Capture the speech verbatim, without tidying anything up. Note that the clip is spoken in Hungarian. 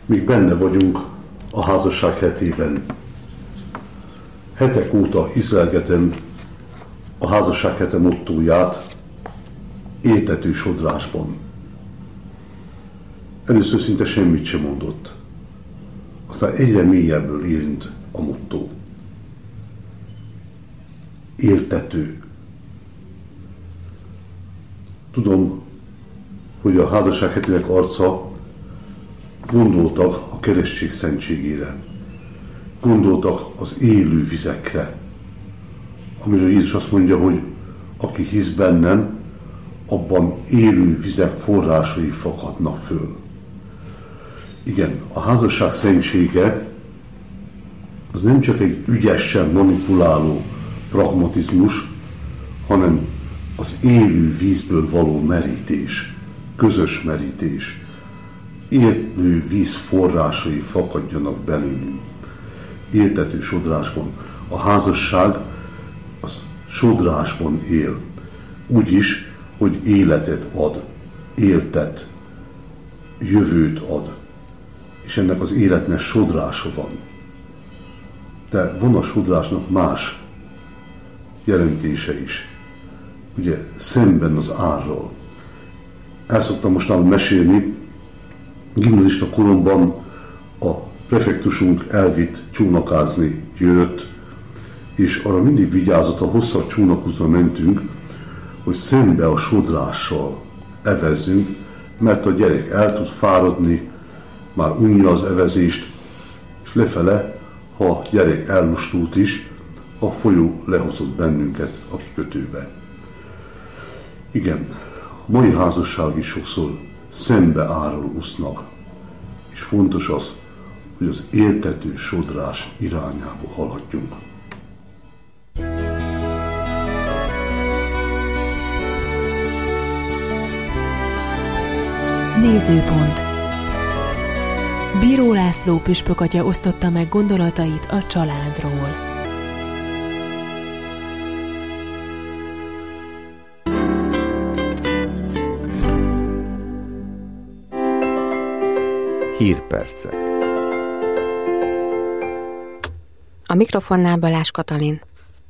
Míg benne vagyunk a házasság hetében. Hetek óta ízlelgetem a házasság hete mottóját éltető sodrásban. Először szinte semmit sem mondott. Aztán egyre mélyebből érint a mottó. Éltető. Tudom, hogy a házasság hetének arca gondoltak a keresztség szentségére. Gondoltak az élő vizekre. Amiről Jézus azt mondja, hogy aki hisz bennem, abban élő vizek forrásai fakadnak föl. Igen, a házasság szentsége az nem csak egy ügyesen manipuláló pragmatizmus, hanem az élő vízből való merítés, közös merítés. Élő víz forrásai fakadjanak belőlünk. Éltető sodrásban. A házasság az sodrásban él. Úgyis, hogy életet ad, éltet, jövőt ad. És ennek az életnek sodrása van. De van a sodrásnak más jelentése is. Ugye szemben az árral. El szoktam mostanában mesélni, gimnazista koromban a prefektusunk elvitt csónakázni Győrött, és arra mindig vigyázott, a hosszabb csónakútra mentünk, hogy szembe a sodrással evezzünk, mert a gyerek el tud fáradni, már unja az evezést, és lefele, ha a gyerek ellustult is, a folyó lehozott bennünket a kikötőbe. Igen, a mai házasság is sokszor szembe árral úsznak, és fontos az, hogy az éltető sodrás irányába haladjunk. Nézőpont. Bíró László püspökatya osztotta meg gondolatait a családról. Hírpercek. A mikrofonnál Balázs Katalin.